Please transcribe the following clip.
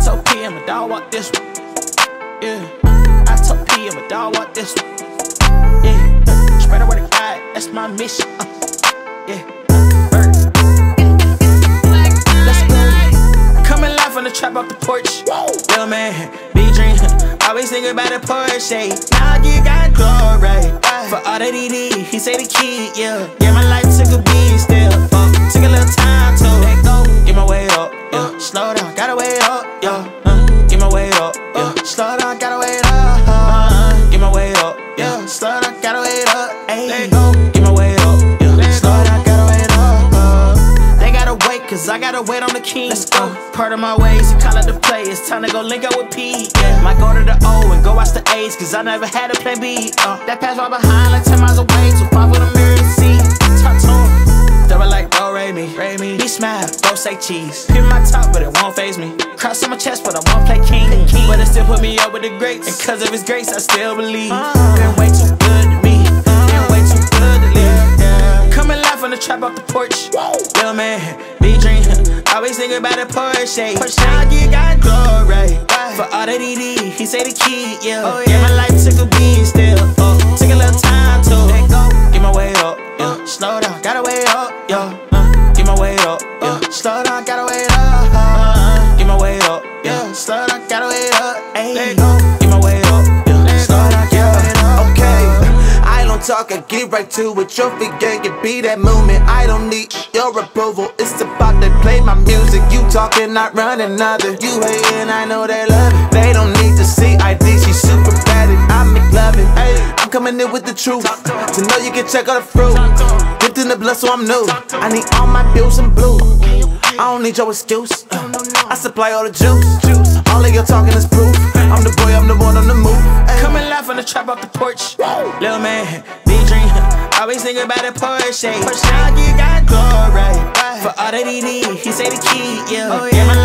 told P, I'm a dog, walk this one. Yeah. I told P, I'm a dog, walk this one. Yeah. Spread the word of God, that's my mission. Yeah. Let's go. Coming live from the trap off the porch. Real man, big dream. Always thinking about a Porsche. Now you got glory. For all that he did, he say the kid, yeah. Yeah, my life took a beat still. Took a little time to let go. Get my way up, yeah. Slow down, gotta wait up, yeah. Get my way up, yeah. Slow down, gotta wait up. Get my way up, yeah. Slow down, gotta wait up. Let go. Get my way up, yeah. Slow down, gotta wait up. They gotta wait, cause I gotta wait on the king. Let's go. Part of my ways, you call it the play. It's time to go link up with P. Yeah. Might go to the O and go watch the A's, cause I never had a plan B. That pass right behind, like 10 miles away. So far for the mirror to see. Talk to him. Double like do, Ray me. He smile, go say cheese. Pin my top, but it won't faze me. Cross on my chest, but I won't play king. But it still put me up with the greats. And cause of his grace, I still believe. Been way too good to me. Been way too good to live. Coming live from the trap off the porch. Little man, big dream. Always thinking about a Porsche. Now you got glory. For all that he did, he say the kid, yeah. Yeah, my life took a beat still. Took a little time to let go. Get my way up, yeah. Slow down, gotta wait up, yeah. Get my way up, yeah. Slow down, gotta wait up. Get my way up, yeah. Slow down, gotta wait up. Let go. Get my way up, yeah. Slow down, gotta wait up. Okay, I don't talk, I get right to it. Trophy gang can be that movement. I don't need your approval. It's about to play my music. You talking, not running another. You hating, I know they love it. They don't need to see ID. She's super bad and I make loving. Hey, I'm coming in with the truth. To know you can check out the fruit. Dipped in the blood, so I'm new. I need all my bills in blue. I don't need your excuse. I supply all the juice. All of your talking is proof. I'm the boy, I'm the one on the move. Coming live from the trap off the porch. Little man, big dream. Always thinking about a Porsche. Now you got glory. For all that he did, he say the kid, yeah. Yeah, my